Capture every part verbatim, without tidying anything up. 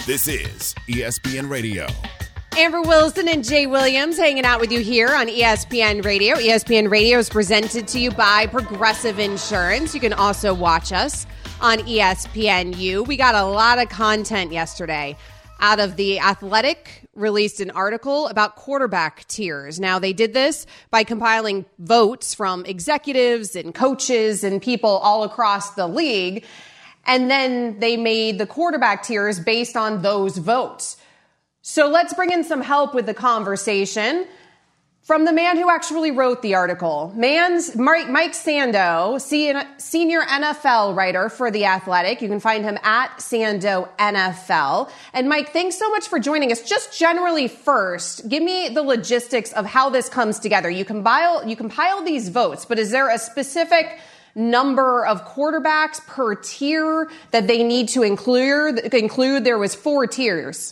This is E S P N Radio. Amber Wilson and Jay Williams hanging out with you here on E S P N Radio. E S P N Radio is presented to you by Progressive Insurance. You can also watch us on E S P N U. We got a lot of content yesterday out of The Athletic, released an article about quarterback tiers. Now, they did this by compiling votes from executives and coaches and people all across the league. And then they made the quarterback tiers based on those votes. So let's bring in some help with the conversation from the man who actually wrote the article. Man's Mike, Mike Sando, senior N F L writer for The Athletic. You can find him at Sando N F L. And Mike, thanks so much for joining us. Just generally first, give me the logistics of how this comes together. You compile, you compile these votes, but is there a specific number of quarterbacks per tier that they need to include? Include there was four tiers.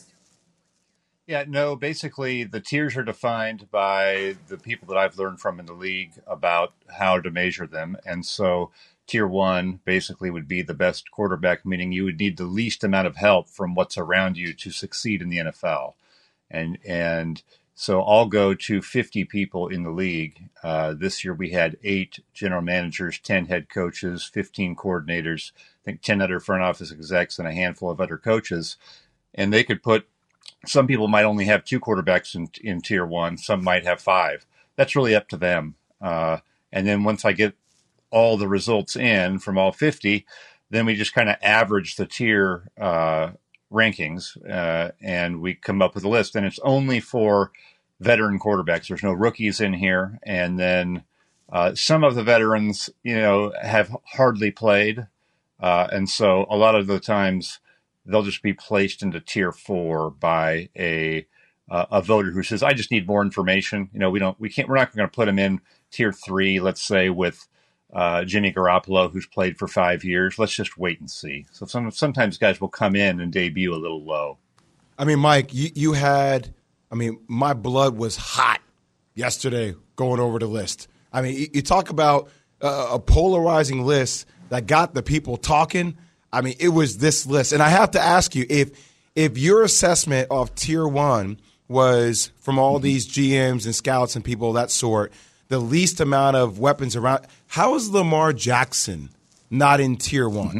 Yeah, no, basically the tiers are defined by the people that I've learned from in the league about how to measure them. And so tier one basically would be the best quarterback, meaning you would need the least amount of help from what's around you to succeed in the N F L. And and so I'll go to fifty people in the league. Uh, this year we had eight general managers, ten head coaches, fifteen coordinators, I think ten other front office execs, and a handful of other coaches. And they could put Some people might only have two quarterbacks in, in tier one. Some might have five. That's really up to them. Uh, and then once I get all the results in from all fifty, then we just kind of average the tier uh, rankings uh, and we come up with a list. And it's only for veteran quarterbacks. There's no rookies in here. And then uh, some of the veterans, you know, have hardly played. Uh, and so a lot of the times, they'll just be placed into tier four by a uh, a voter who says, "I just need more information." You know, we don't, we can't, we're not going to put them in tier three. Let's say with uh, Jimmy Garoppolo, who's played for five years. Let's just wait and see. So some, sometimes guys will come in and debut a little low. I mean, Mike, you, you had, I mean, my blood was hot yesterday going over the list. I mean, you, you talk about uh, a polarizing list that got the people talking. I mean, it was this list. And I have to ask you, if if your assessment of tier one was from all these G Ms and scouts and people of that sort, the least amount of weapons around, how is Lamar Jackson not in tier one?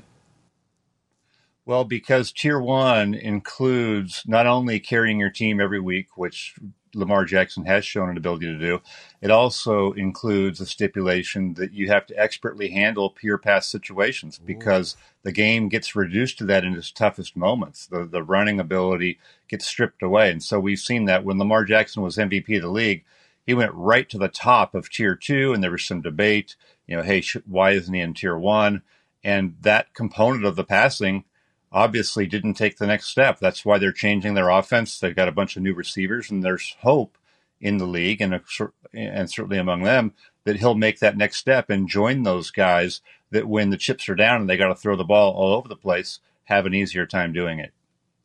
Well, because tier one includes not only carrying your team every week, which Lamar Jackson has shown an ability to do, it also includes a stipulation that you have to expertly handle pure pass situations because the game gets reduced to that in its toughest moments. The the running ability gets stripped away. And so we've seen that when Lamar Jackson was M V P of the league, he went right to the top of tier two, and there was some debate, you know, hey, sh- why isn't he in tier one? And that component of the passing obviously didn't take the next step. That's why they're changing their offense. They've got a bunch of new receivers, and there's hope in the league, and, and certainly among them, that he'll make that next step and join those guys that when the chips are down and they got to throw the ball all over the place, have an easier time doing it.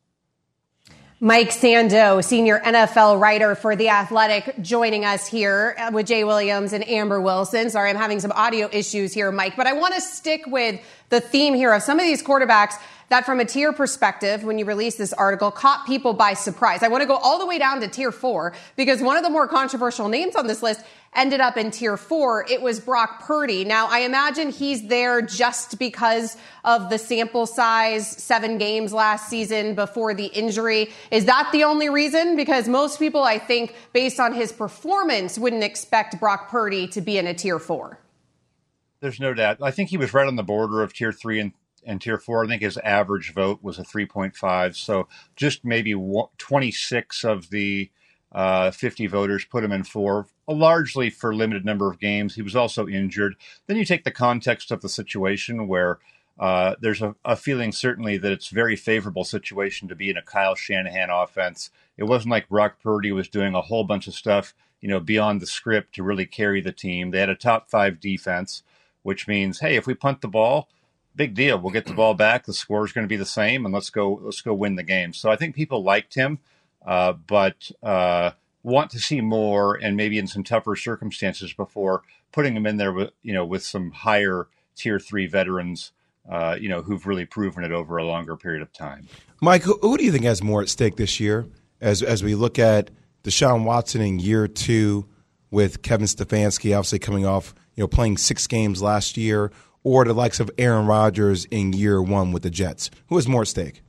Mike Sando, senior N F L writer for The Athletic, joining us here with Jay Williams and Amber Wilson. Sorry, I'm having some audio issues here, Mike, but I want to stick with the theme here of some of these quarterbacks that from a tier perspective, when you release this article, caught people by surprise. I want to go all the way down to tier four because one of the more controversial names on this list ended up in tier four. It was Brock Purdy. Now, I imagine he's there just because of the sample size, seven games last season before the injury. Is that the only reason? Because most people, I think, based on his performance, wouldn't expect Brock Purdy to be in a tier four. There's no doubt. I think he was right on the border of tier three and And tier four. I think his average vote was a three point five. So just maybe twenty-six of the uh, fifty voters put him in four, largely for limited number of games. He was also injured. Then you take the context of the situation where uh, there's a, a feeling certainly that it's a very favorable situation to be in a Kyle Shanahan offense. It wasn't like Brock Purdy was doing a whole bunch of stuff, you know, beyond the script to really carry the team. They had a top five defense, which means, hey, if we punt the ball, big deal. We'll get the ball back. The score is going to be the same, and let's go. Let's go win the game. So I think people liked him, uh, but uh, want to see more, and maybe in some tougher circumstances before putting him in there with you know with some higher tier three veterans, uh, you know, who've really proven it over a longer period of time. Mike, who, who do you think has more at stake this year as as we look at Deshaun Watson in year two with Kevin Stefanski obviously coming off, you know, playing six games last year, or the likes of Aaron Rodgers in year one with the Jets? Who has more at stake?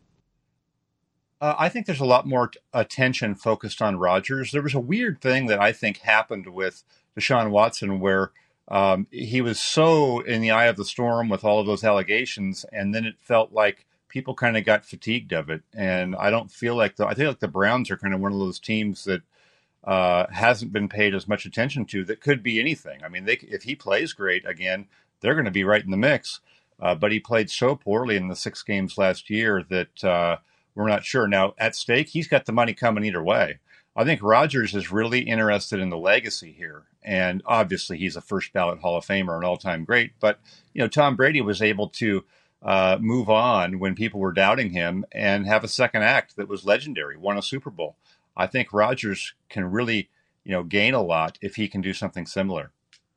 Uh, I think there's a lot more t- attention focused on Rodgers. There was a weird thing that I think happened with Deshaun Watson where um, he was so in the eye of the storm with all of those allegations, and then it felt like people kind of got fatigued of it. And I don't feel like the, I feel like the Browns are kind of one of those teams that uh, hasn't been paid as much attention to that could be anything. I mean, they, if he plays great again, they're going to be right in the mix. Uh, but he played so poorly in the six games last year that uh, we're not sure. Now, at stake, he's got the money coming either way. I think Rodgers is really interested in the legacy here. And obviously, he's a first ballot Hall of Famer, an all-time great. But, you know, Tom Brady was able to uh, move on when people were doubting him and have a second act that was legendary, won a Super Bowl. I think Rodgers can really, you know, gain a lot if he can do something similar.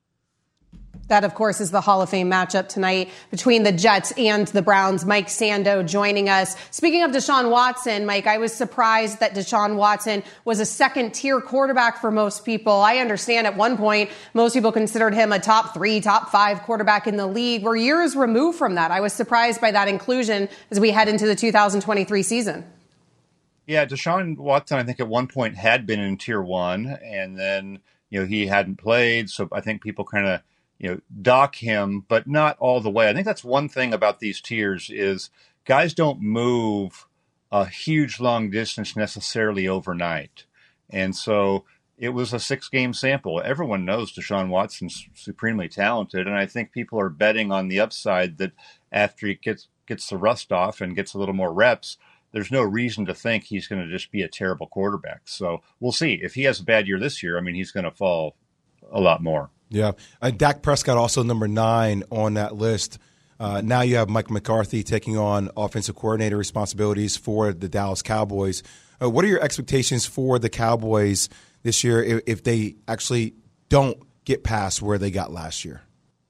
That, of course, is the Hall of Fame matchup tonight between the Jets and the Browns. Mike Sando joining us. Speaking of Deshaun Watson, Mike, I was surprised that Deshaun Watson was a second-tier quarterback for most people. I understand at one point most people considered him a top three, top five quarterback in the league. We're years removed from that. I was surprised by that inclusion as we head into the two thousand twenty-three season. Yeah, Deshaun Watson, I think at one point had been in tier one, and then, you know, he hadn't played. So I think people kind of, you know, dock him, but not all the way. I think that's one thing about these tiers is guys don't move a huge long distance necessarily overnight. And so it was a six-game sample. Everyone knows Deshaun Watson's supremely talented, and I think people are betting on the upside that after he gets gets the rust off and gets a little more reps, there's no reason to think he's going to just be a terrible quarterback. So we'll see. If he has a bad year this year, I mean, he's going to fall a lot more. Yeah. Uh, Dak Prescott also number nine on that list. Uh, now you have Mike McCarthy taking on offensive coordinator responsibilities for the Dallas Cowboys. Uh, what are your expectations for the Cowboys this year if, if they actually don't get past where they got last year?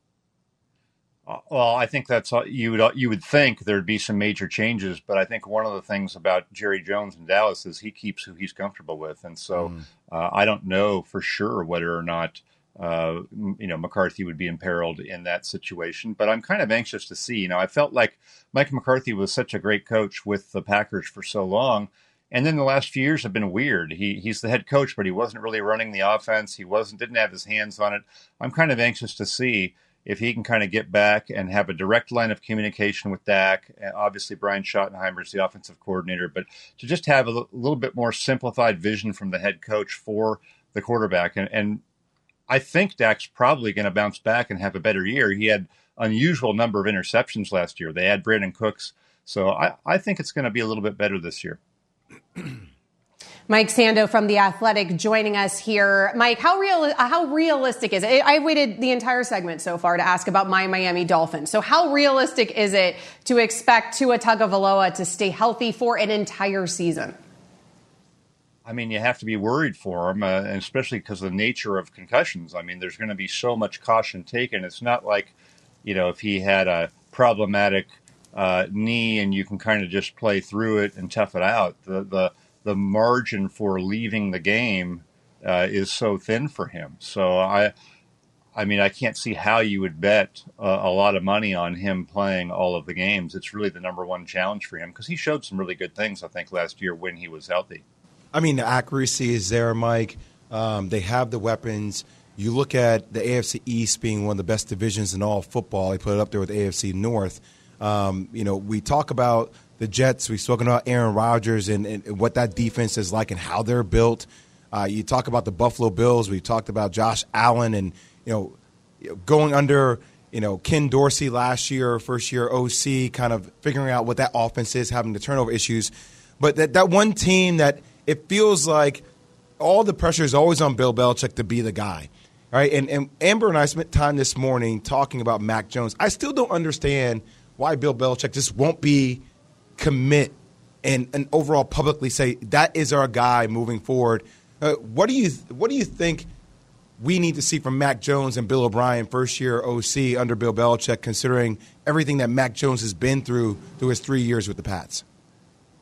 Well, I think that's you would you would think there'd be some major changes, but I think one of the things about Jerry Jones in Dallas is he keeps who he's comfortable with, and so mm. uh, I don't know for sure whether or not uh, you know McCarthy would be imperiled in that situation. But I'm kind of anxious to see. You know, I felt like Mike McCarthy was such a great coach with the Packers for so long, and then the last few years have been weird. He he's the head coach, but he wasn't really running the offense. He wasn't didn't have his hands on it. I'm kind of anxious to see if he can kind of get back and have a direct line of communication with Dak. Obviously, Brian Schottenheimer is the offensive coordinator, but to just have a l- little bit more simplified vision from the head coach for the quarterback. And, and I think Dak's probably going to bounce back and have a better year. He had unusual number of interceptions last year. They had Brandon Cooks. So I, I think it's going to be a little bit better this year. Mike Sando from The Athletic joining us here. Mike, how real, how realistic is it? I waited the entire segment so far to ask about my Miami Dolphins. So how realistic is it to expect Tua Tagovailoa to stay healthy for an entire season? I mean, you have to be worried for him, uh, and especially because of the nature of concussions. I mean, there's going to be so much caution taken. It's not like, you know, if he had a problematic uh, knee and you can kind of just play through it and tough it out. The the the margin for leaving the game uh, is so thin for him. So I, I mean, I can't see how you would bet uh, a lot of money on him playing all of the games. It's really the number one challenge for him because he showed some really good things, I think, last year when he was healthy. I mean, the accuracy is there, Mike. Um, they have the weapons. You look at the A F C East being one of the best divisions in all of football. They put it up there with the A F C North. Um, you know, we talk about the Jets, we've spoken about Aaron Rodgers and, and what that defense is like and how they're built. Uh, you talk about the Buffalo Bills. We've talked about Josh Allen and, you know, going under, you know, Ken Dorsey last year, first year O C, kind of figuring out what that offense is, having the turnover issues. But that, that one team that it feels like all the pressure is always on Bill Belichick to be the guy. All right, and, and Amber and I spent time this morning talking about Mac Jones. I still don't understand why Bill Belichick just won't be – commit and, and overall publicly say that is our guy moving forward. Uh, what do you what do you think we need to see from Mac Jones and Bill O'Brien, first year O C under Bill Belichick, considering everything that Mac Jones has been through through his three years with the Pats?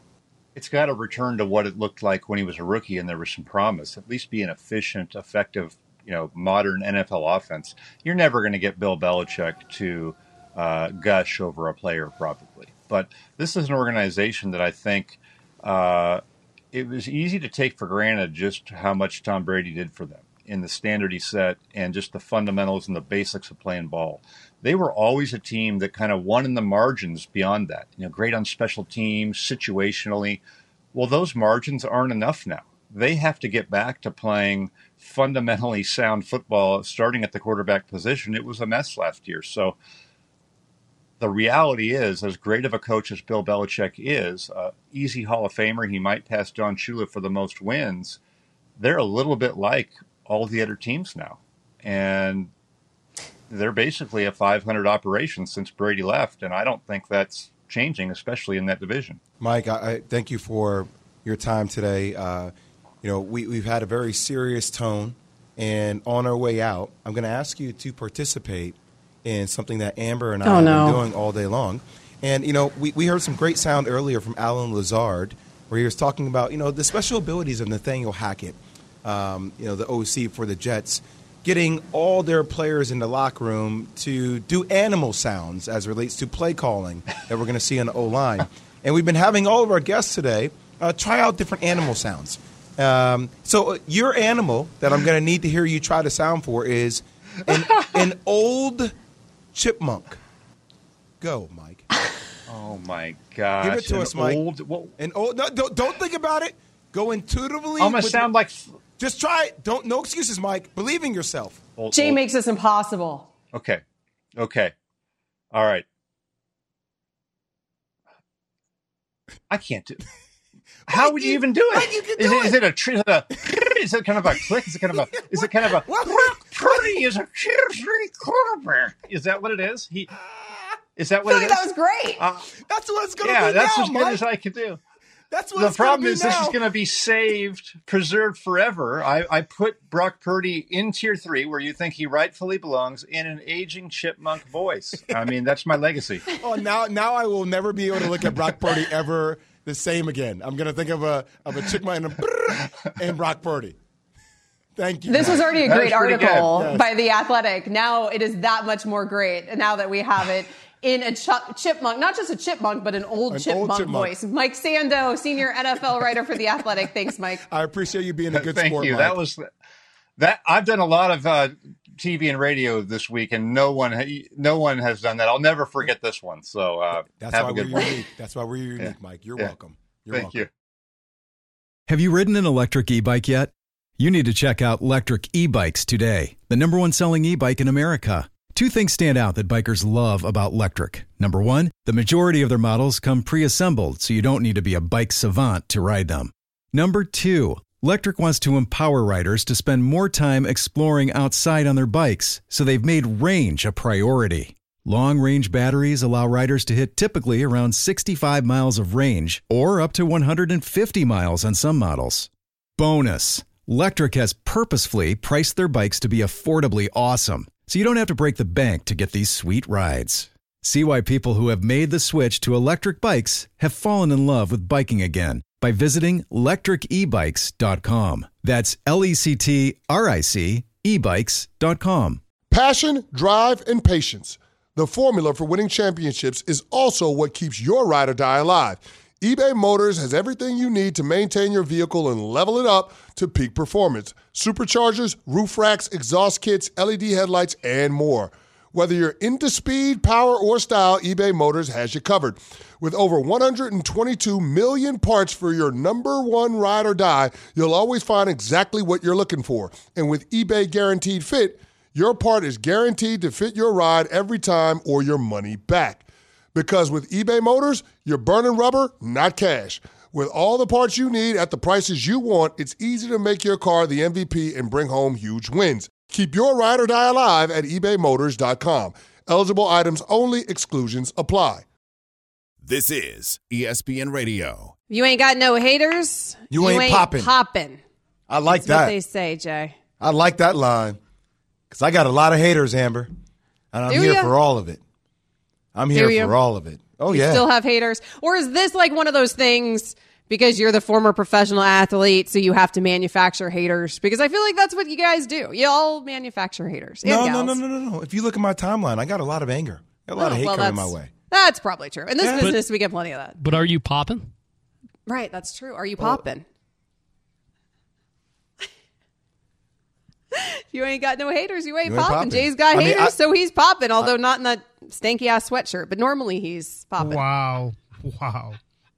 it's got to return to what it looked like when he was a rookie and there was some promise, at least be an efficient, effective, you know, modern N F L offense. You're never going to get Bill Belichick to uh, gush over a player, probably. But this is an organization that I think uh, it was easy to take for granted just how much Tom Brady did for them in the standard he set and just the fundamentals and the basics of playing ball. They were always a team that kind of won in the margins beyond that. You know, great on special teams, situationally. Well, those margins aren't enough now. They have to get back to playing fundamentally sound football, starting at the quarterback position. It was a mess last year. So the reality is, as great of a coach as Bill Belichick is, uh, easy Hall of Famer, he might pass Don Shula for the most wins. They're a little bit like all the other teams now. And they're basically a five hundred operation since Brady left. And I don't think that's changing, especially in that division. Mike, I, I thank you for your time today. Uh, you know, we, we've had a very serious tone. And on our way out, I'm going to ask you to participate in something that Amber and I oh, have no. been doing all day long. And, you know, we, we heard some great sound earlier from Alan Lazard where he was talking about, you know, the special abilities of Nathaniel Hackett, um, you know, the O C for the Jets, getting all their players in the locker room to do animal sounds as relates to play calling that we're going to see on the O-line. And we've been having all of our guests today uh, try out different animal sounds. Um, so your animal that I'm going to need to hear you try to sound for is an, an old chipmunk. Go, Mike. Oh, my gosh. Give it to An us, Mike. Old, well, An old, no, don't, don't think about it. Go intuitively. I'm going to with- sound like... Just try it. Don't. No excuses, Mike. Believe in yourself. Old, Jay old. makes this impossible. Okay. Okay. All right. I can't do. How Mike, would you you- even do it? Mike, you can is do it, is it. it a tr- is it a is it kind of a click? Is it kind of a is it kind of a What? Purdy is a cheerful quarterback? Is that what it is? He is that I what feel it like is? that was great. Uh, That's what it's going to yeah, be that's now, as good Mike. as I could do. That's what The it's gonna problem be is this now. is going to be saved, preserved forever. I, I put Brock Purdy in tier three, where you think he rightfully belongs, in an aging chipmunk voice. I mean, that's my legacy. Oh, now, now I will never be able to look at Brock Purdy ever the same again. I'm going to think of a of a chipmunk and, a and Brock Purdy. Thank you. This was already a That great was pretty article good. Yes. by The Athletic. Now it is that much more great now that we have it in a ch- chipmunk, not just a chipmunk, but an old, An chipmunk, old chipmunk voice. Mike Sando, senior N F L writer for The Athletic. Thanks, Mike. I appreciate you being a good Thank sport, you. Mike. That was that. I've done a lot of uh, T V and radio this week, and no one, no one has done that. I'll never forget this one. So uh, That's have why a we're good one. unique. That's why we're unique, Yeah. Mike. You're Yeah. welcome. You're Thank welcome. you. Have you ridden an electric e-bike yet? You need to check out Lectric E-Bikes today, the number one selling e-bike in America. Two things stand out that bikers love about Lectric. Number one, the majority of their models come pre-assembled, so you don't need to be a bike savant to ride them. Number two, Lectric wants to empower riders to spend more time exploring outside on their bikes, so they've made range a priority. Long-range batteries allow riders to hit typically around sixty-five miles of range, or up to one hundred fifty miles on some models. Bonus, Lectric has purposefully priced their bikes to be affordably awesome, so you don't have to break the bank to get these sweet rides. See why people who have made the switch to electric bikes have fallen in love with biking again by visiting lectric e bikes dot com. That's L E C T R I C e bikes dot com. Passion, drive, and patience. The formula for winning championships is also what keeps your ride or die alive. eBay Motors has everything you need to maintain your vehicle and level it up to peak performance. Superchargers, roof racks, exhaust kits, L E D headlights, and more. Whether you're into speed, power, or style, eBay Motors has you covered. With over one hundred twenty-two million parts for your number one ride or die, you'll always find exactly what you're looking for. And with eBay Guaranteed Fit, your part is guaranteed to fit your ride every time or your money back. Because with eBay Motors, you're burning rubber, not cash. With all the parts you need at the prices you want, it's easy to make your car the M V P and bring home huge wins. Keep your ride or die alive at ebay motors dot com. Eligible items only. Exclusions apply. This is E S P N Radio. You ain't got no haters. You ain't poppin'. poppin'. I like That's what that. they say, Jay. I like that line because I got a lot of haters, Amber, and I'm Do here ya? for all of it. I'm here Do ya? for all of it. Oh, You yeah. still have haters? Or is this like one of those things because you're the former professional athlete, so you have to manufacture haters? Because I feel like that's what you guys do. You all manufacture haters. No, and no, gals. no, no, no, no. If you look at my timeline, I got a lot of anger. I got a lot Oh, of hate well, coming my that's- way. That's probably true. In this Yeah. business, we get plenty of that. But are you popping? Right, that's true. Are you popping? You ain't got no haters. You ain't, You ain't popping. popping. Jay's got I mean, haters, I- so he's popping, although not in that stanky ass sweatshirt. But normally he's popping. Wow. Wow.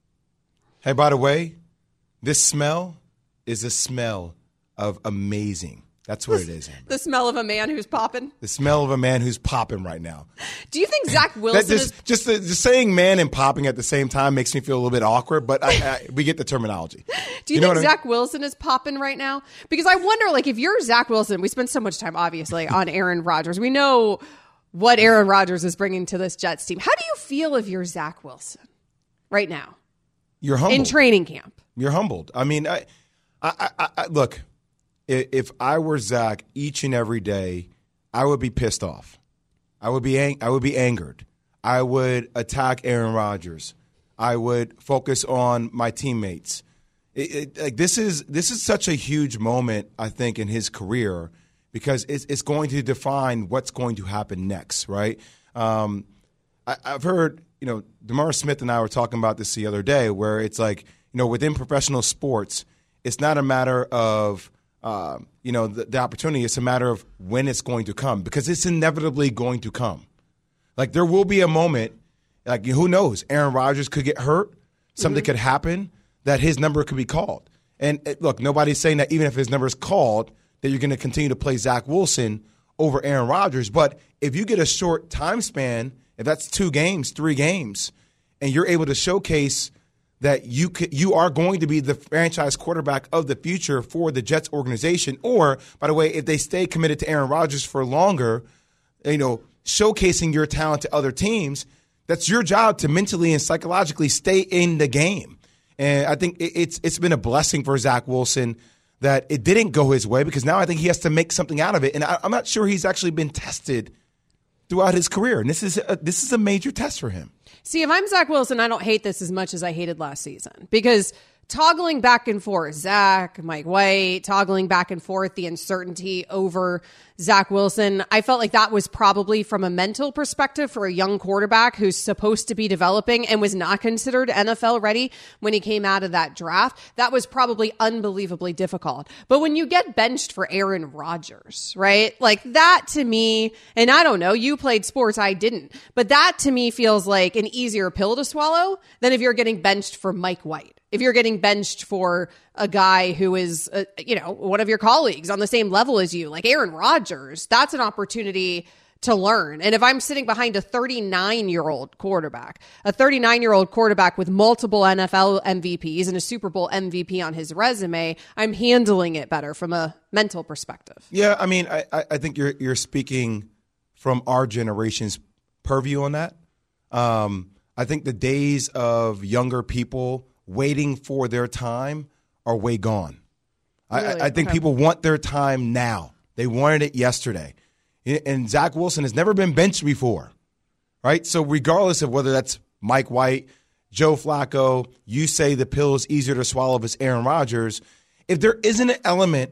Hey, by the way, this smell is a smell of amazing. That's what it is, Amber. The smell of a man who's popping. The smell of a man who's popping right now. Do you think Zach Wilson That just, is? just, the, just saying man and popping at the same time makes me feel a little bit awkward, but I, I, we get the terminology. Do you, know think what I mean? Zach Wilson is popping right now? Because I wonder, like, if you're Zach Wilson, we spend so much time, obviously, on Aaron Rodgers. We know what Aaron Rodgers is bringing to this Jets team. How do you feel if you're Zach Wilson right now You're humbled. in training camp? You're humbled. I mean, I, I, I, I look. i- If I were Zach, each and every day, I would be pissed off. I would be, ang- I would be angered. I would attack Aaron Rodgers. I would focus on my teammates. It, it, like this is this is such a huge moment, I think, in his career because it's it's going to define what's going to happen next, right? Um, I, I've heard, you know, DeMar Smith and I were talking about this the other day, where it's like, you know, within professional sports, it's not a matter of, uh, you know, the, the opportunity. It's a matter of when it's going to come because it's inevitably going to come. Like there will be a moment, like who knows, Aaron Rodgers could get hurt, something Mm-hmm. could happen that his number could be called. And uh, look, nobody's saying that even if his number is called, that you're going to continue to play Zach Wilson over Aaron Rodgers. But if you get a short time span, if that's two games, three games, and you're able to showcase that you could, you are going to be the franchise quarterback of the future for the Jets organization, or, by the way, if they stay committed to Aaron Rodgers for longer, you know, showcasing your talent to other teams, that's your job to mentally and psychologically stay in the game. And I think it- it's it's been a blessing for Zach Wilson that it didn't go his way because now I think he has to make something out of it. And I, I'm not sure he's actually been tested throughout his career. And this is a, this is a major test for him. See, if I'm Zach Wilson, I don't hate this as much as I hated last season because toggling back and forth, Zach, Mike White, toggling back and forth, the uncertainty over Zach Wilson, I felt like that was probably from a mental perspective for a young quarterback who's supposed to be developing and was not considered N F L ready when he came out of that draft. That was probably unbelievably difficult. But when you get benched for Aaron Rodgers, right? Like that to me, and I don't know, you played sports, I didn't, but that to me feels like an easier pill to swallow than if you're getting benched for Mike White. If you're getting benched for a guy who is, uh, you know, one of your colleagues on the same level as you, like Aaron Rodgers, that's an opportunity to learn. And if I'm sitting behind a thirty-nine-year-old quarterback, a thirty-nine-year-old quarterback with multiple N F L M V Ps and a Super Bowl M V P on his resume, I'm handling it better from a mental perspective. Yeah, I mean, I, I think you're you're speaking from our generation's purview on that. Um, I think the days of younger people waiting for their time are way gone. Really? I, I think Okay. people want their time now. They wanted it yesterday. And Zach Wilson has never been benched before, right? So regardless of whether that's Mike White, Joe Flacco, you say the pill is easier to swallow if it's Aaron Rodgers. If there isn't an element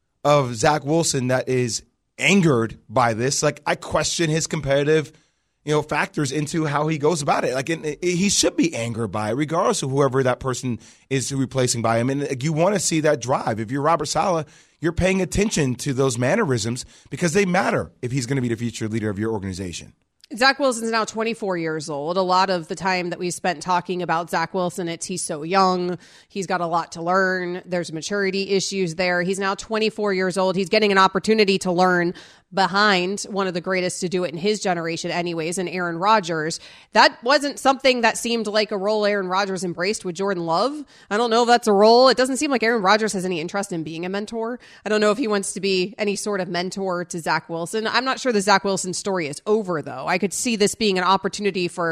of Zach Wilson that is angered by this, like I question his competitive you know, factors into how he goes about it. Like, it, it, he should be angered by it, regardless of whoever that person is replacing by him. And like, you want to see that drive. If you're Robert Saleh, you're paying attention to those mannerisms because they matter if he's going to be the future leader of your organization. Zach Wilson's now twenty-four years old. A lot of the time that we spent talking about Zach Wilson, it's he's so young. He's got a lot to learn. There's maturity issues there. He's now twenty-four years old. He's getting an opportunity to learn behind one of the greatest to do it in his generation anyways, and Aaron Rodgers. That wasn't something that seemed like a role Aaron Rodgers embraced with Jordan Love. I don't know if that's a role. It doesn't seem like Aaron Rodgers has any interest in being a mentor. I don't know if he wants to be any sort of mentor to Zach Wilson. I'm not sure the Zach Wilson story is over, though. I could see this being an opportunity for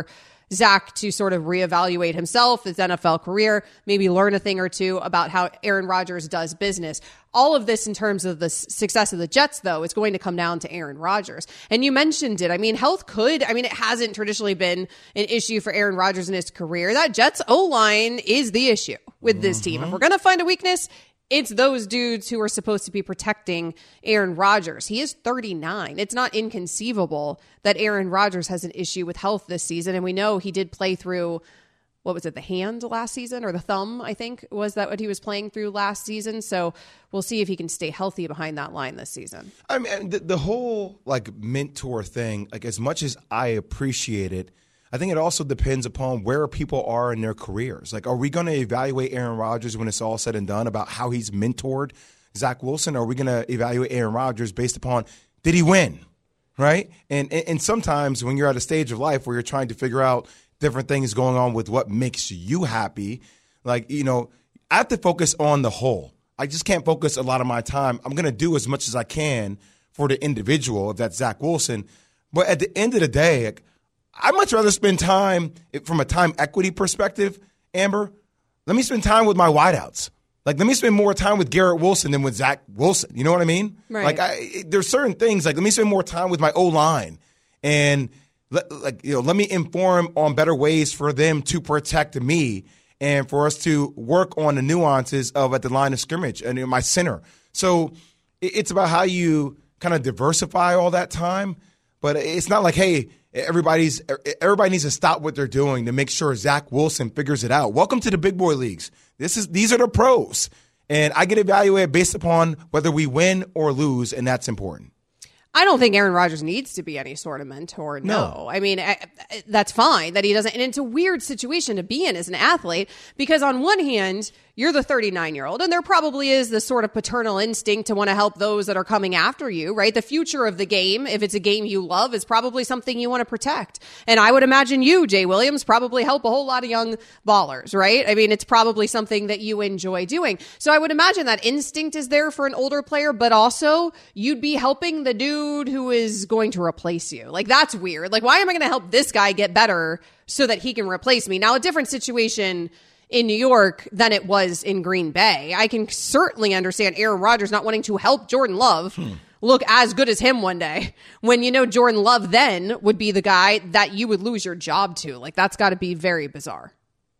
Zach to sort of reevaluate himself, his N F L career, maybe learn a thing or two about how Aaron Rodgers does business. All of this in terms of the success of the Jets, though, is going to come down to Aaron Rodgers. And you mentioned it. I mean, health could, I mean, it hasn't traditionally been an issue for Aaron Rodgers in his career. That Jets O-line is the issue with this team. If we're going to find a weakness, it's those dudes who are supposed to be protecting Aaron Rodgers. He is thirty-nine. It's not inconceivable that Aaron Rodgers has an issue with health this season. And we know he did play through, what was it, the hand last season, or the thumb, I think, was that what he was playing through last season? So we'll see if he can stay healthy behind that line this season. I mean, the, the whole like mentor thing, like as much as I appreciate it, I think it also depends upon where people are in their careers. Like, are we going to evaluate Aaron Rodgers when it's all said and done about how he's mentored Zach Wilson? Or are we going to evaluate Aaron Rodgers based upon, did he win, right? And, and and sometimes when you're at a stage of life where you're trying to figure out different things going on with what makes you happy, like, you know, I have to focus on the whole. I just can't focus a lot of my time. I'm going to do as much as I can for the individual, if that's Zach Wilson. But at the end of the day, like, I'd much rather spend time from a time equity perspective, Amber. Let me spend time with my wideouts. Like, let me spend more time with Garrett Wilson than with Zach Wilson. You know what I mean? Right. Like, I, there's certain things, like, let me spend more time with my O-line. And, let, like, you know, let me inform on better ways for them to protect me and for us to work on the nuances of at the line of scrimmage and in my center. So it's about how you kind of diversify all that time. But it's not like, hey, everybody's everybody needs to stop what they're doing to make sure Zach Wilson figures it out. Welcome to the big boy leagues. This is these are the pros, and I get evaluated based upon whether we win or lose, and that's important. I don't think Aaron Rodgers needs to be any sort of mentor. No. no. I mean, I, I, that's fine that he doesn't. And it's a weird situation to be in as an athlete because on one hand, you're the thirty-nine-year-old, and there probably is this sort of paternal instinct to want to help those that are coming after you, right? The future of the game, if it's a game you love, is probably something you want to protect. And I would imagine you, Jay Williams, probably help a whole lot of young ballers, right? I mean, it's probably something that you enjoy doing. So I would imagine that instinct is there for an older player, but also you'd be helping the dude who is going to replace you. Like, that's weird. Like, why am I going to help this guy get better so that he can replace me? Now, a different situation in New York than it was in Green Bay. I can certainly understand Aaron Rodgers not wanting to help Jordan Love hmm. look as good as him one day when you know Jordan Love then would be the guy that you would lose your job to. Like, that's got to be very bizarre.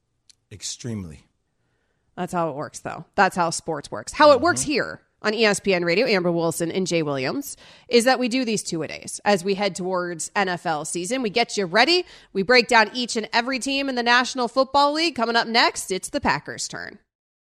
Extremely. That's how it works, though. That's how sports works. How it works here on E S P N Radio, Amber Wilson and Jay Williams, is that we do these two-a-days as we head towards N F L season. We get you ready. We break down each and every team in the National Football League. Coming up next, it's the Packers' turn.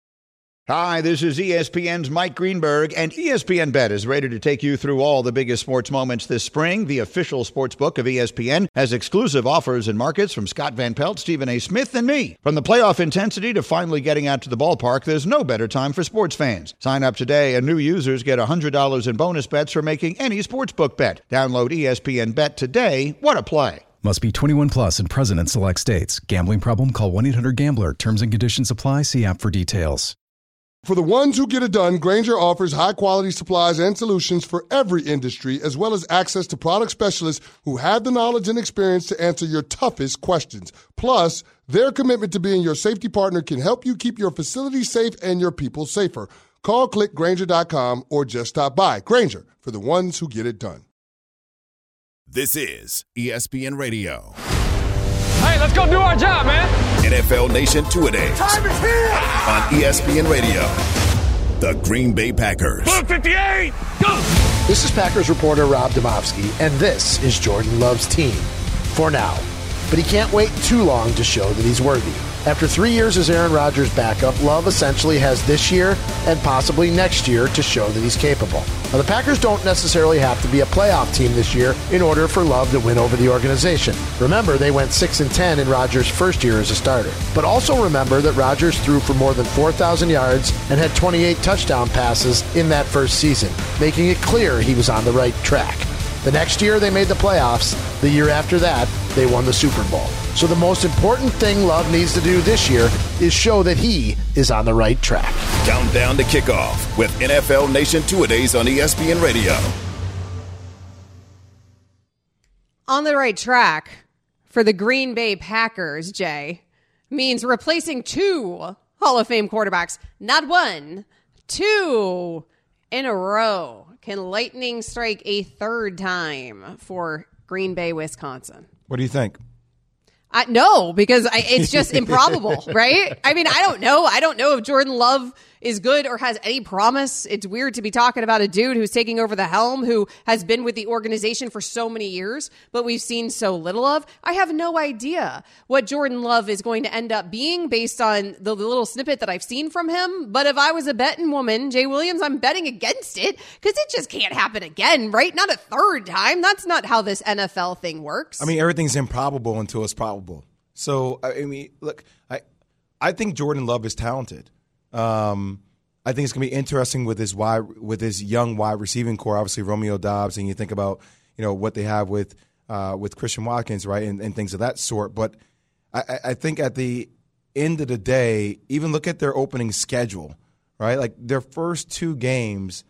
Hi, this is E S P N's Mike Greenberg, and E S P N Bet is ready to take you through all the biggest sports moments this spring. The official sports book of E S P N has exclusive offers and markets from Scott Van Pelt, Stephen A. Smith, and me. From the playoff intensity to finally getting out to the ballpark, there's no better time for sports fans. Sign up today, and new users get one hundred dollars in bonus bets for making any sportsbook bet. Download E S P N Bet today. What a play. Must be twenty-one plus and present in select states. Gambling problem? Call one eight hundred gambler. Terms and conditions apply. See app for details. For the ones who get it done, Grainger offers high-quality supplies and solutions for every industry, as well as access to product specialists who have the knowledge and experience to answer your toughest questions. Plus, their commitment to being your safety partner can help you keep your facility safe and your people safer. Call, click Grainger dot com, or just stop by. Grainger, for the ones who get it done. This is E S P N Radio. Hey, let's go do our job, man. N F L Nation two-a-days. Time is here. On E S P N Radio. The Green Bay Packers. Blue fifty-eight, go. This is Packers reporter Rob Domofsky, and this is Jordan Love's team. For now. But he can't wait too long to show that he's worthy. After three years as Aaron Rodgers' backup, Love essentially has this year and possibly next year to show that he's capable. Now, the Packers don't necessarily have to be a playoff team this year in order for Love to win over the organization. Remember, they went six and ten in Rodgers' first year as a starter. But also remember that Rodgers threw for more than four thousand yards and had twenty-eight touchdown passes in that first season, making it clear he was on the right track. The next year, they made the playoffs. The year after that, they won the Super Bowl. So the most important thing Love needs to do this year is show that he is on the right track. Countdown to kickoff with N F L Nation two-a-days on E S P N Radio. On the right track for the Green Bay Packers, Jay, means replacing two Hall of Fame quarterbacks, not one, two in a row. Can lightning strike a third time for Green Bay, Wisconsin? What do you think? I, no, because I, it's just improbable, right? I mean, I don't know. I don't know if Jordan Love is good or has any promise. It's weird to be talking about a dude who's taking over the helm, who has been with the organization for so many years, but we've seen so little of. I have no idea what Jordan Love is going to end up being based on the little snippet that I've seen from him. But if I was a betting woman, Jay Williams, I'm betting against it because it just can't happen again, right? Not a third time. That's not how this N F L thing works. I mean, everything's improbable until it's probable. So, I mean, look, I I think Jordan Love is talented. Um, I think it's going to be interesting with his wide, with his young wide receiving core. Obviously, Romeo Doubs, and you think about you know what they have with uh, with Christian Watkins, right, and, and things of that sort. But I, I think at the end of the day, even look at their opening schedule, right? Like their first two games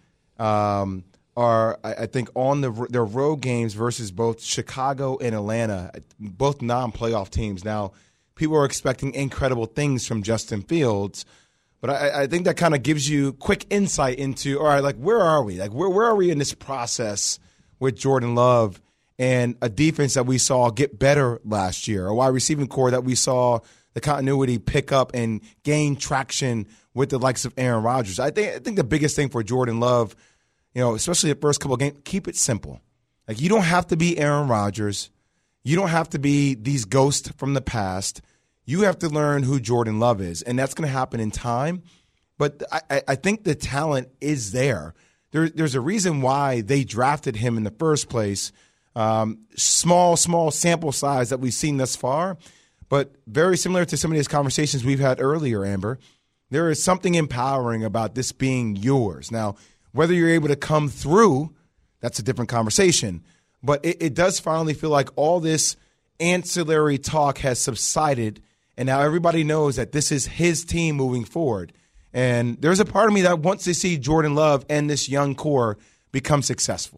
um, are, I, I think, on the their road games versus both Chicago and Atlanta, both non-playoff teams. Now, people are expecting incredible things from Justin Fields. But I, I think that kind of gives you quick insight into, all right, like, where are we? Like, where where are we in this process with Jordan Love and a defense that we saw get better last year, a wide receiving core that we saw the continuity pick up and gain traction with the likes of Aaron Rodgers? I think I think the biggest thing for Jordan Love, you know, especially the first couple of games, keep it simple. Like, you don't have to be Aaron Rodgers. You don't have to be these ghosts from the past. You have to learn who Jordan Love is, and that's going to happen in time. But I, I think the talent is there. there. There's a reason why they drafted him in the first place. Um, small, small sample size that we've seen thus far, but very similar to some of these conversations we've had earlier, Amber. There is something empowering about this being yours. Now, whether you're able to come through, that's a different conversation. But it, it does finally feel like all this ancillary talk has subsided, and now everybody knows that this is his team moving forward. And there's a part of me that wants to see Jordan Love and this young core become successful.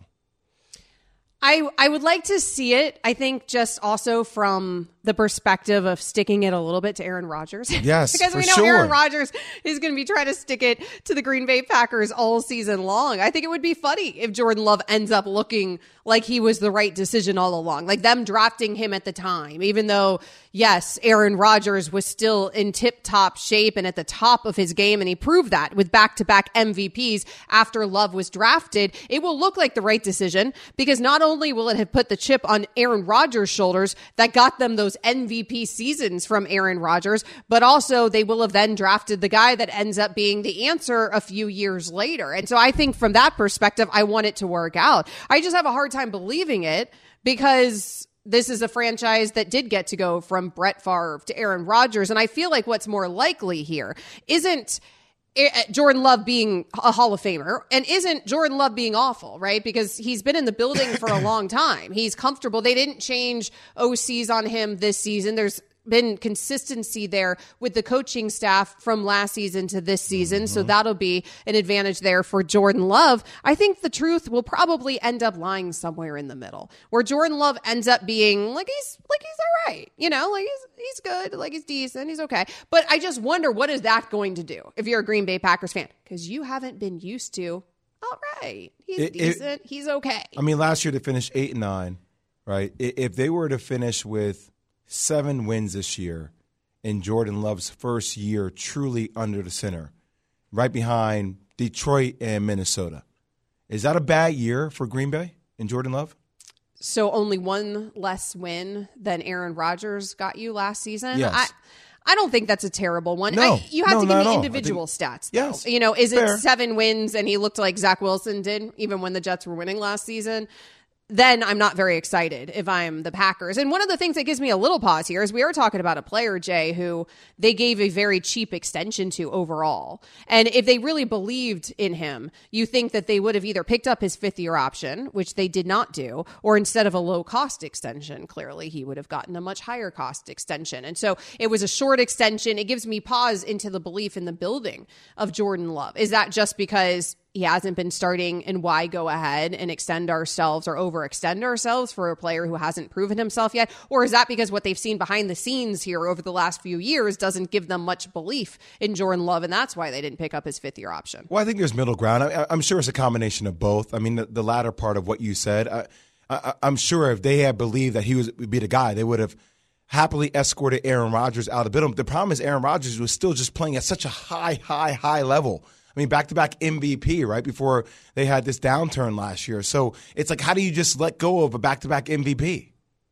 I, I would like to see it, I think, just also from the perspective of sticking it a little bit to Aaron Rodgers. Yes, because for we know sure. Aaron Rodgers is going to be trying to stick it to the Green Bay Packers all season long. I think it would be funny if Jordan Love ends up looking like he was the right decision all along, like them drafting him at the time, even though, yes, Aaron Rodgers was still in tip-top shape and at the top of his game, and he proved that with back-to-back M V Ps after Love was drafted. It will look like the right decision because not only will it have put the chip on Aaron Rodgers' shoulders that got them those M V P seasons from Aaron Rodgers, but also they will have then drafted the guy that ends up being the answer a few years later. And so I think from that perspective, I want it to work out. I just have a hard time believing it because this is a franchise that did get to go from Brett Favre to Aaron Rodgers. And I feel like what's more likely here isn't Jordan Love being a Hall of Famer and isn't Jordan Love being awful, right? Because he's been in the building for a long time. He's comfortable. They didn't change O Cs on him this season. There's been consistency there with the coaching staff from last season to this season. Mm-hmm. So that'll be an advantage there for Jordan Love. I think the truth will probably end up lying somewhere in the middle where Jordan Love ends up being like, he's like, he's all right. You know, like he's, he's good. Like he's decent. He's okay. But I just wonder, what is that going to do if you're a Green Bay Packers fan? Because you haven't been used to, all right, he's it, decent. It, he's okay. I mean, last year they finished eight and nine, right? If they were to finish with seven wins this year in Jordan Love's first year truly under the center, right behind Detroit and Minnesota. Is that a bad year for Green Bay and Jordan Love? So only one less win than Aaron Rodgers got you last season? Yes. I, I don't think that's a terrible one. No, I, you have no, to give me all. individual think, stats. Though. Yes. You know, is Fair. it seven wins and he looked like Zach Wilson did even when the Jets were winning last season? Then I'm not very excited if I'm the Packers. And one of the things that gives me a little pause here is we are talking about a player, Jay, who they gave a very cheap extension to overall. And if they really believed in him, you think that they would have either picked up his fifth year option, which they did not do, or instead of a low cost extension, clearly he would have gotten a much higher cost extension. And so it was a short extension. It gives me pause into the belief in the building of Jordan Love. Is that just because he hasn't been starting, and why go ahead and extend ourselves or overextend ourselves for a player who hasn't proven himself yet? Or is that because what they've seen behind the scenes here over the last few years doesn't give them much belief in Jordan Love, and that's why they didn't pick up his fifth year option? Well, I think there's middle ground. I, I'm sure it's a combination of both. I mean, the, the latter part of what you said, I, I, I'm sure if they had believed that he was, would be the guy, they would have happily escorted Aaron Rodgers out of the building. The problem is Aaron Rodgers was still just playing at such a high, high, high level. I mean, back-to-back M V P, right, before they had this downturn last year. So it's like, how do you just let go of a back-to-back M V P?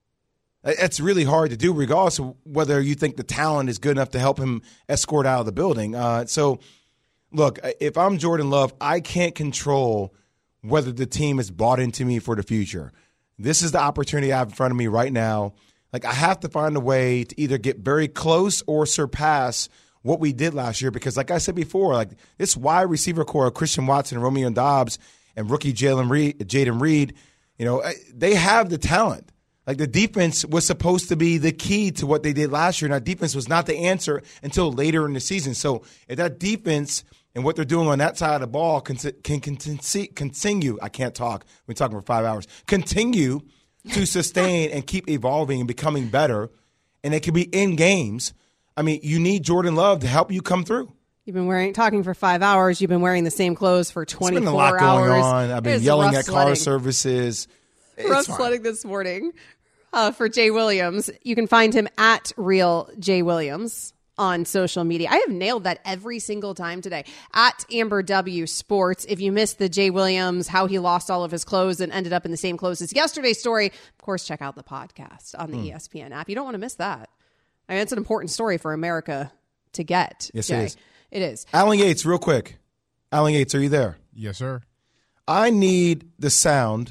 It's really hard to do, regardless of whether you think the talent is good enough to help him escort out of the building. Uh, so, look, if I'm Jordan Love, I can't control whether the team is bought into me for the future. This is the opportunity I have in front of me right now. Like, I have to find a way to either get very close or surpass what we did last year, because like I said before, like this wide receiver core of Christian Watson, Romeo Doubs, and rookie Jalen Reed, Jaden Reed, you know, they have the talent. Like the defense was supposed to be the key to what they did last year, and that defense was not the answer until later in the season. So if that defense and what they're doing on that side of the ball can, can, can continue, I can't talk, we've been talking for five hours, continue to sustain and keep evolving and becoming better, and it can be in games, I mean, you need Jordan Love to help you come through. You've been wearing talking for five hours. You've been wearing the same clothes for twenty-four hours. It's been a lot hours. going on. I've been It's yelling at sledding. car services. It's rough fine. sledding this morning uh, for Jay Williams. You can find him at Real Jay Williams on social media. I have nailed that every single time today. At Amber W Sports. If you missed the Jay Williams, how he lost all of his clothes and ended up in the same clothes as yesterday's story, of course, check out the podcast on the Hmm. E S P N app. You don't want to miss that. I mean, it's an important story for America to get. Yes, Jay. it is. It is. Alan Yates, real quick. Alan Yates, are you there? Yes, sir. I need the sound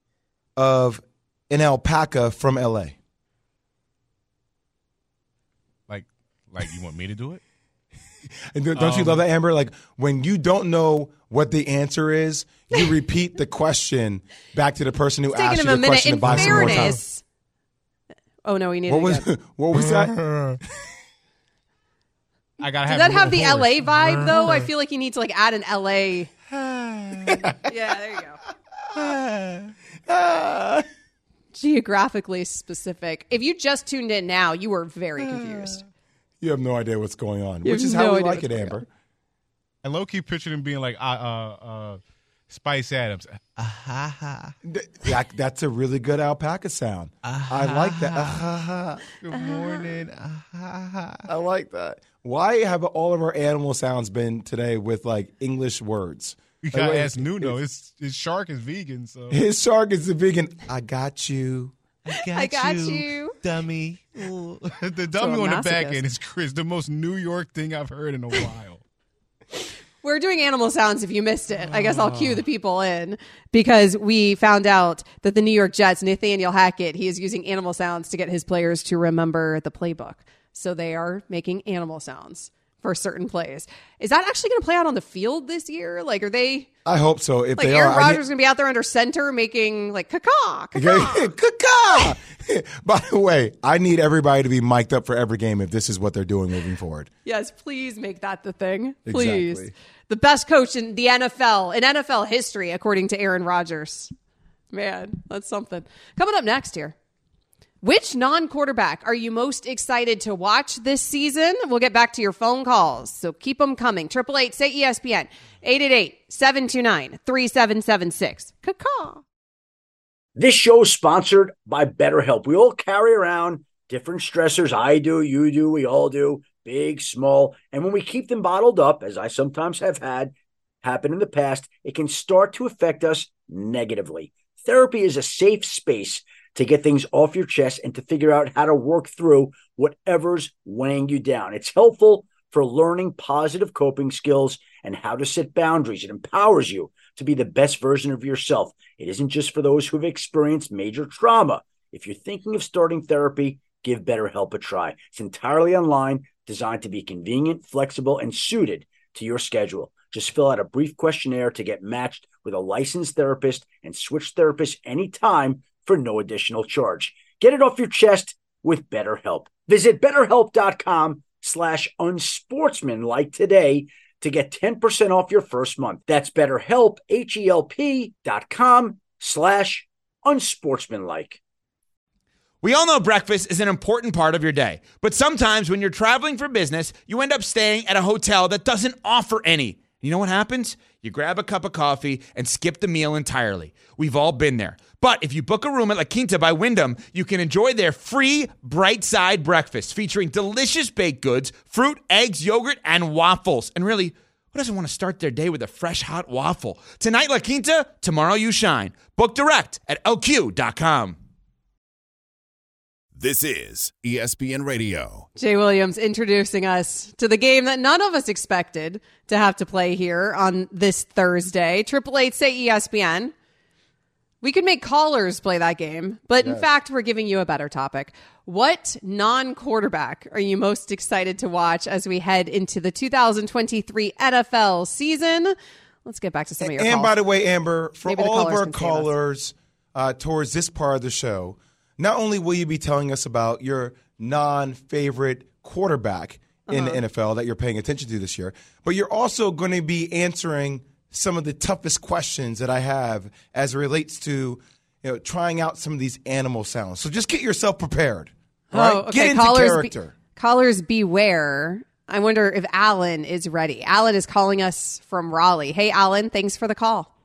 of an alpaca from L A. Like, like you want me to do it? And don't don't you Um, love that, Amber? Like when you don't know what the answer is, you repeat the question back to the person who It's asked taking you him the a minute. question In to buy some more time. fairness. Oh, no, we need What it was again. what was that? I gotta Does have that a have the little L A horse. vibe, though? I feel like you need to like add an L A. Yeah, there you go. Geographically specific. If you just tuned in now, you were very confused. You have no idea what's going on, You which have is no how we idea like what's it, going Amber. I low key pictured him being like uh, uh, uh, Spice Adams. Ah-ha-ha. Th- that- that's a really good alpaca sound. I like that. Ah-ha-ha. Good morning. Ah-ha-ha. I like that. Why have all of our animal sounds been today with like English words? You Like, gotta wait, ask Nuno. His his shark is vegan, so His shark is a vegan. I got you. I got you. dummy. The dummy So a on the back masochist. end is Chris, the most New York thing I've heard in a while. We're doing animal sounds if you missed it. I guess I'll cue the people in because we found out that the New York Jets, Nathaniel Hackett, he is using animal sounds to get his players to remember the playbook. So they are making animal sounds for certain plays. Is that actually going to play out on the field this year? Like, are they I hope so. If like they Aaron are, I Rodgers going to be out there under center making like caca, need- caca? Caca! By the way, I need everybody to be mic'd up for every game if this is what they're doing moving forward. Yes, please make that the thing. Please. Exactly. The best coach in the N F L, in N F L history, according to Aaron Rodgers. Man, that's something. Coming up next here. Which non-quarterback are you most excited to watch this season? We'll get back to your phone calls, so keep them coming. eight eight eight, say E S P N, eight eight eight, seven two nine, three seven seven six. Caw-caw. This show is sponsored by BetterHelp. We all carry around different stressors. I do, you do, we all do, big, small. And when we keep them bottled up, as I sometimes have had happen in the past, it can start to affect us negatively. Therapy is a safe space to get things off your chest and to figure out how to work through whatever's weighing you down. It's helpful for learning positive coping skills and how to set boundaries. It empowers you to be the best version of yourself. It isn't just for those who have experienced major trauma. If you're thinking of starting therapy, give BetterHelp a try. It's entirely online, designed to be convenient, flexible, and suited to your schedule. Just fill out a brief questionnaire to get matched with a licensed therapist and switch therapists anytime for no additional charge. Get it off your chest with BetterHelp. Visit betterhelp.com slash unsportsmanlike today to get ten percent off your first month. That's BetterHelp, H-E-L-P dot com slash unsportsmanlike. We all know breakfast is an important part of your day, but sometimes when you're traveling for business, you end up staying at a hotel that doesn't offer any. You know what happens? You grab a cup of coffee and skip the meal entirely. We've all been there. But if you book a room at La Quinta by Wyndham, you can enjoy their free Bright Side breakfast featuring delicious baked goods, fruit, eggs, yogurt, and waffles. And really, who doesn't want to start their day with a fresh hot waffle? Tonight, La Quinta, tomorrow you shine. Book direct at L Q dot com. This is E S P N Radio. Jay Williams introducing us to the game that none of us expected to have to play here on this Thursday. Triple Eight say E S P N. We could make callers play that game, but yes. In fact, we're giving you a better topic. What non-quarterback are you most excited to watch as we head into the two thousand twenty-three N F L season? Let's get back to some of your and, calls. And by the way, Amber, for Maybe all of our callers uh, towards this part of the show, not only will you be telling us about your non-favorite quarterback in uh-huh. the N F L that you're paying attention to this year, but you're also going to be answering some of the toughest questions that I have as it relates to, you know, trying out some of these animal sounds. So just get yourself prepared. All oh, right? okay. Get into callers character. Be- callers beware. I wonder if Alan is ready. Alan is calling us from Raleigh. Hey, Alan, thanks for the call.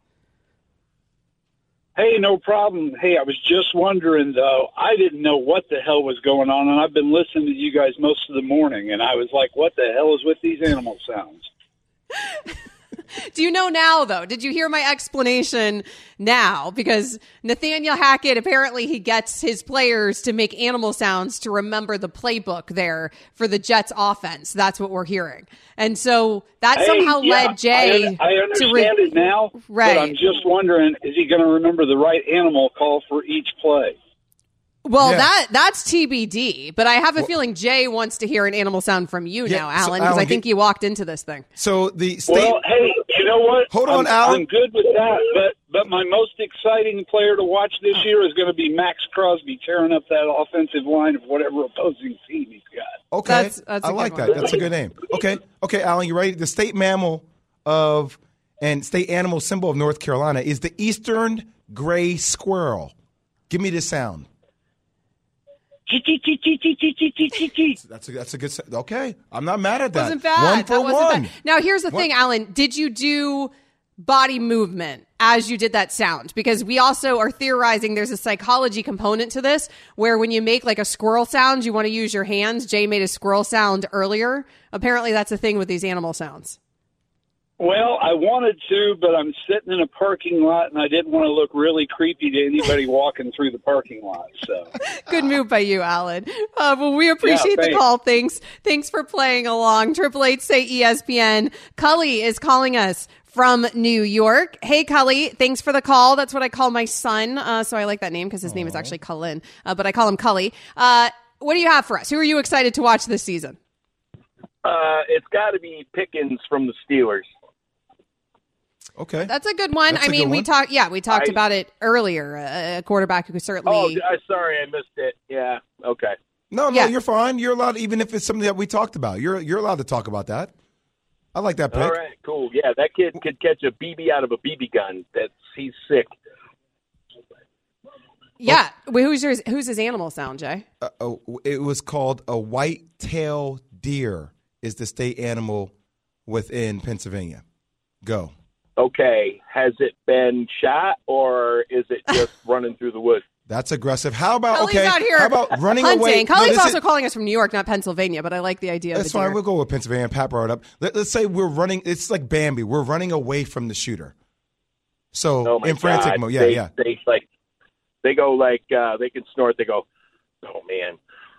Hey, no problem. Hey, I was just wondering, though, I didn't know what the hell was going on, and I've been listening to you guys most of the morning, and I was like, what the hell is with these animal sounds? Do you know now, though? Did you hear my explanation now? Because Nathaniel Hackett, apparently he gets his players to make animal sounds to remember the playbook there for the Jets offense. That's what we're hearing. And so that hey, somehow yeah, led Jay I, I understand to re- it now, right. But I'm just wondering, is he going to remember the right animal call for each play? Well, yeah. that that's T B D, but I have a well, feeling Jay wants to hear an animal sound from you yeah, now, Alan, so, because I get, think you walked into this thing. So the state. Well, hey, you know what? Hold on, I'm, Alan. I'm good with that, but but my most exciting player to watch this year is going to be Max Crosby tearing up that offensive line of whatever opposing team he's got. Okay, that's, that's I like one. that. That's a good name. Okay, okay, Alan, you ready? The state mammal of and state animal symbol of North Carolina is the eastern gray squirrel. Give me the sound. That's a that's a good. Okay, I'm not mad at that. Wasn't bad. One for that wasn't one. Bad. Now here's the one. thing, Alan. Did you do body movement as you did that sound? Because we also are theorizing there's a psychology component to this, where when you make like a squirrel sound, you want to use your hands. Jay made a squirrel sound earlier. Apparently, that's the thing with these animal sounds. Well, I wanted to, but I'm sitting in a parking lot, and I didn't want to look really creepy to anybody walking through the parking lot. So, good move by you, Alan. Uh, well, we appreciate yeah, the call. Thanks, thanks for playing along. Triple Eight say E S P N. Cully is calling us from New York. Hey, Cully, thanks for the call. That's what I call my son, uh, so I like that name because his Aww. name is actually Cullen, uh, but I call him Cully. Uh, what do you have for us? Who are you excited to watch this season? Uh, it's got to be Pickens from the Steelers. Okay, that's a good one. That's I mean, we talked. Yeah, we talked I, about it earlier. A quarterback who certainly. Oh, I, sorry, I missed it. Yeah. Okay. No, no, yeah. you're fine. You're allowed, even if it's something that we talked about. You're you're allowed to talk about that. I like that pick. All right, cool. Yeah, that kid could catch a B B out of a B B gun. That's he's sick. Yeah. Oh. Wait, who's yours? Who's his animal sound, Jay? Uh, oh, it was called a white-tailed deer. Is the state animal within Pennsylvania? Go. Okay, has it been shot or is it just running through the woods? That's aggressive. How about Cully's okay? Out here how about running hunting. away? Cully's no, also is, calling us from New York, not Pennsylvania, but I like the idea. That's of the fine. deer. We'll go with Pennsylvania. Pat brought it up. Let, let's say we're running. It's like Bambi. We're running away from the shooter. So oh my in frantic God. mode, yeah, they, yeah. They like they go like uh, they can snort. They go, oh man,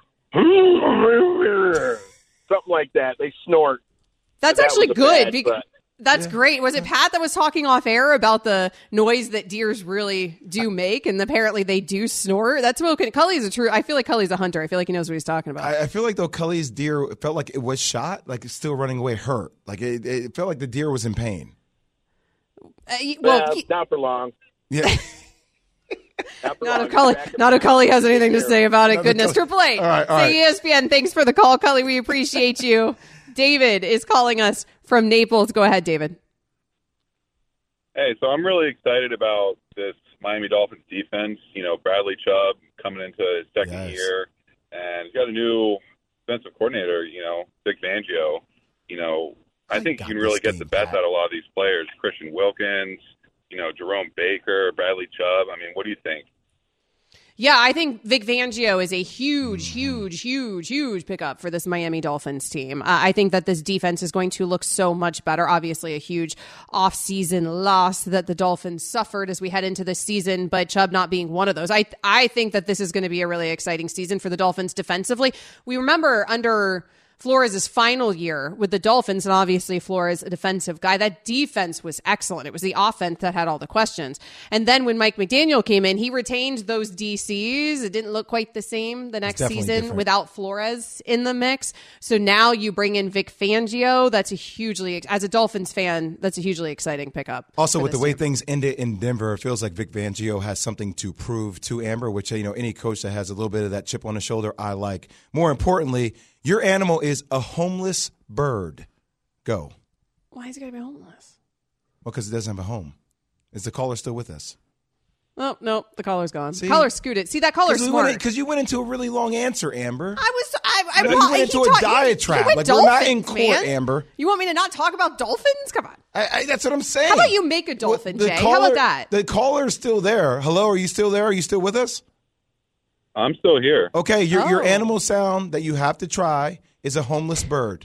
something like that. They snort. That's that actually good. Bad, because- but, That's yeah. great. Was it Pat that was talking off air about the noise that deers really do make, and apparently they do snort? That's what Cully's a true. I feel like Cully's a hunter. I feel like he knows what he's talking about. I, I feel like though Cully's deer felt like it was shot, like it's still running away, hurt. Like it, it felt like the deer was in pain. Uh, well, uh, he, not for long. Yeah. not for not long. if Cully, not if Cully has anything to say about it. Not Goodness, Triple Eight. All right, all Say right. E S P N. Thanks for the call, Cully. We appreciate you. David is calling us from Naples. Go ahead, David. Hey, so I'm really excited about this Miami Dolphins defense. You know, Bradley Chubb coming into his second Yes. year, and he's got a new defensive coordinator, you know, Vic Fangio. You know, I, I think you can really get the best out of a lot of these players. Christian Wilkins, you know, Jerome Baker, Bradley Chubb. I mean, what do you think? Yeah, I think Vic Fangio is a huge, huge, huge, huge pickup for this Miami Dolphins team. Uh, I think that this defense is going to look so much better. Obviously, a huge offseason loss that the Dolphins suffered as we head into this season, but Chubb not being one of those. I I think that this is going to be a really exciting season for the Dolphins defensively. We remember under Flores' final year with the Dolphins, and obviously Flores, a defensive guy, that defense was excellent. It was the offense that had all the questions. And then when Mike McDaniel came in, he retained those D Cs. It didn't look quite the same the next season different. Without Flores in the mix. So now you bring in Vic Fangio. That's a hugely, as a Dolphins fan, that's a hugely exciting pickup. Also, with the way team. things ended in Denver, it feels like Vic Fangio has something to prove to Amber, which, you know, any coach that has a little bit of that chip on the shoulder, I like. More importantly, your animal is a homeless bird. Go. Why is it going to be homeless? Well, because it doesn't have a home. Is the caller still with us? Oh, no, the caller's gone. See? Caller scooted. See, that caller's smart. Because you went into a really long answer, Amber. I was, I, I, no, you went into a taught, diatribe. You, you like, dolphins, we're not in court, man. Amber. You want me to not talk about dolphins? Come on. I, I, that's what I'm saying. How about you make a dolphin, well, Jay? Caller, How about that? The caller's still there. Hello, are you still there? Are you still with us? I'm still here. Okay, your, oh. your animal sound that you have to try is a homeless bird.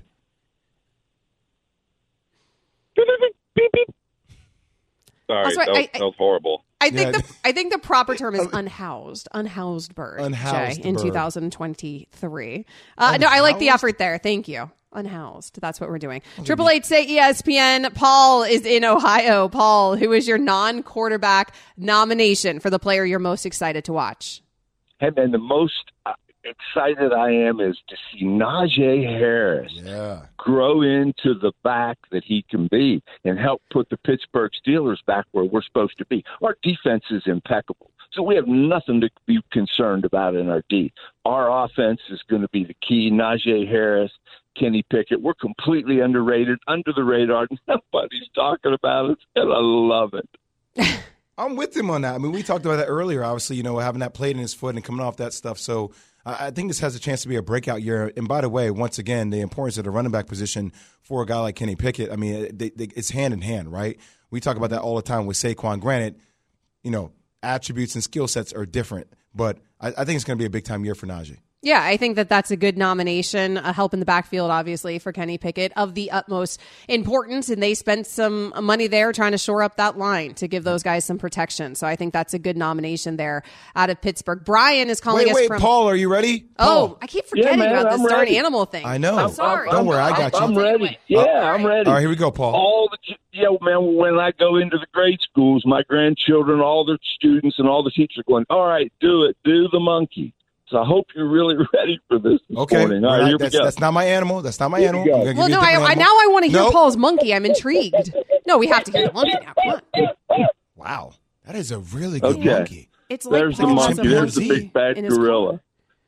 Sorry, sorry, that, was, I- that was horrible. I think Yeah. the I think the proper term is unhoused, unhoused bird. Unhoused Jay, in bird. two thousand twenty-three. Uh, no, I like the effort there. Thank you. Unhoused. That's what we're doing. Triple eight say E S P N. Paul is in Ohio. Paul, who is your non-quarterback nomination for the player you're most excited to watch? Hey, man, the most uh, excited I am is to see Najee Harris yeah. grow into the back that he can be and help put the Pittsburgh Steelers back where we're supposed to be. Our defense is impeccable, so we have nothing to be concerned about in our D. Our offense is going to be the key. Najee Harris, Kenny Pickett, we're completely underrated, under the radar. Nobody's talking about us, and I love it. I'm with him on that. I mean, we talked about that earlier, obviously, you know, having that plate in his foot and coming off that stuff. So I think this has a chance to be a breakout year. And by the way, once again, the importance of the running back position for a guy like Kenny Pickett, I mean, they, they, it's hand in hand, right? We talk about that all the time with Saquon. Granted, you know, attributes and skill sets are different, but I, I think it's going to be a big-time year for Najee. Yeah, I think that that's a good nomination. A help in the backfield, obviously, for Kenny Pickett of the utmost importance. And they spent some money there trying to shore up that line to give those guys some protection. So I think that's a good nomination there out of Pittsburgh. Brian is calling wait, us wait, from. Paul, are you ready? Oh, Paul. I keep forgetting yeah, man, about this I'm darn ready. animal thing. I know. I'm sorry. Don't worry, I got you. I'm ready. Yeah, I'm ready. All right, here we go, Paul. All the yeah, man. When I go into the grade schools, my grandchildren, all the students, and all the teachers are going, "All right, do it, do the monkey." So I hope you're really ready for this, this okay. morning. All right, right, here that's, we go. that's not my animal. That's not my Here animal. we go. I'm gonna give Well, you no, a I, different I, animal. now I want to hear Nope. Paul's monkey. I'm intrigued. No, we have to hear the monkey now. Come on. Wow, that is a really good Okay. monkey. It's like There's the Paul has monkey. a There's the monkey big bad in his gorilla.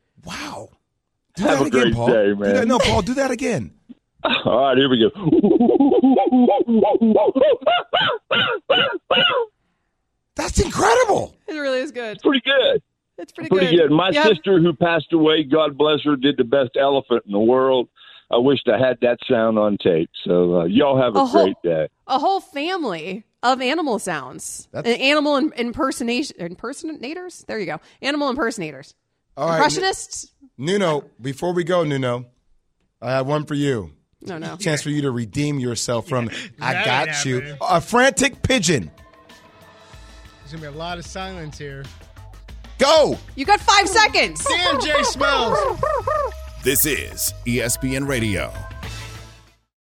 Wow. Do Have that a again, great Paul. day, Do man. that- no, Paul, do that again. All right, here we go. That's incredible. It really is good. Pretty good. It's pretty, Pretty good. My Yep. sister, who passed away, God bless her, did the best elephant in the world. I wished I had that sound on tape. So uh, y'all have a, A whole- great day. A whole family of animal sounds. That's- An animal in, impersonation impersonators. There you go. Animal impersonators. All right, Impressionists. Nuno, before we go, Nuno, I have one for you. No, no. Chance for you to redeem yourself from I That got ain't you. happening. A frantic pigeon. There's going to be a lot of silence here. Go. You got five seconds. Damn, Jay Smells. This is E S P N Radio.